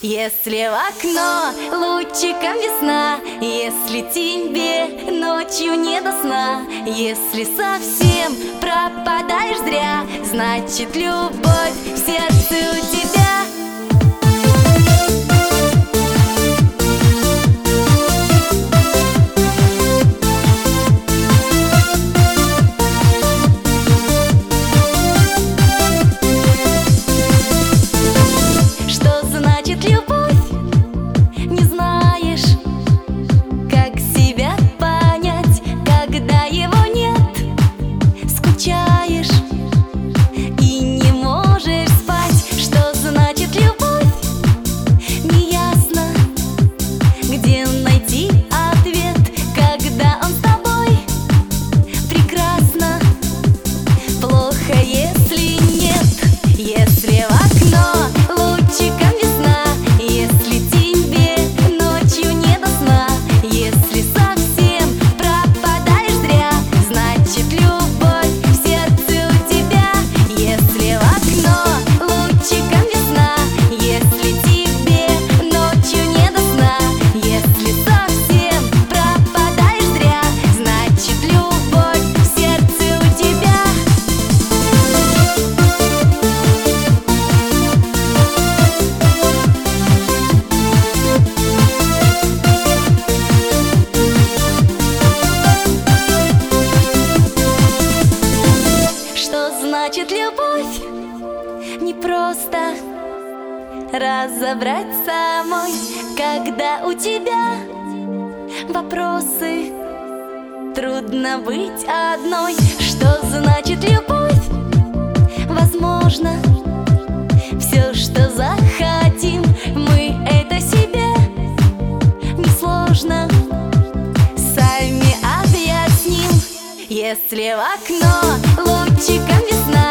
Если в окно лучиком весна, если тебе ночью не до сна, если совсем пропадаешь зря, значит любовь в сердце у тебя. Значит, любовь не просто разобрать самой, когда у тебя вопросы, трудно быть одной. Что значит любовь? Возможно, все, что захотим, мы это себе несложно сами объясним. Если в окно лучиком весна,